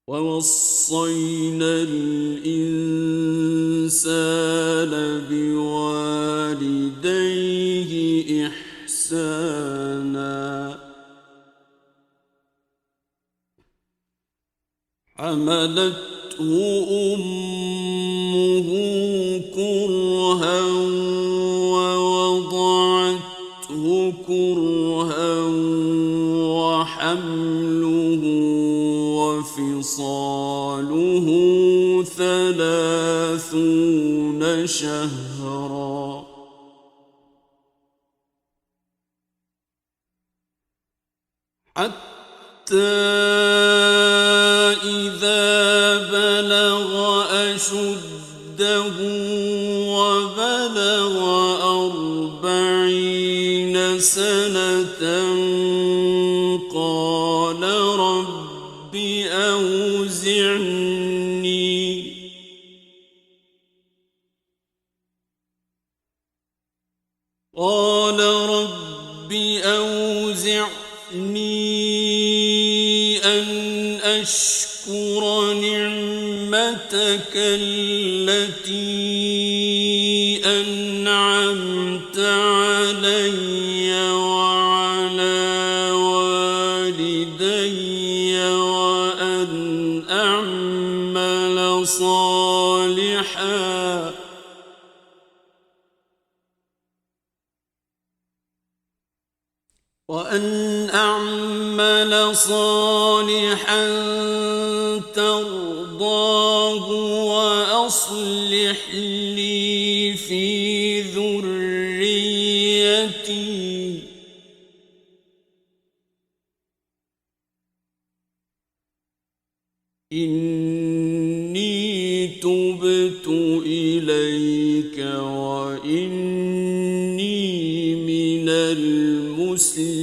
ووصينا الإنسان بوالديه إحسانا حملته أمه كرها ووضعته كرها وحمله وفصاله 30 شهرا حتى إذا بلغ أشده وبلغ 40 سنة قال رب أوزعني أن أشكر نعمتك التي أنعمت علي وعلى والدي وأن أعمل صالحا ترضاه وأصلح لي في ذريتي إني تبت إليك وإني من المسلمين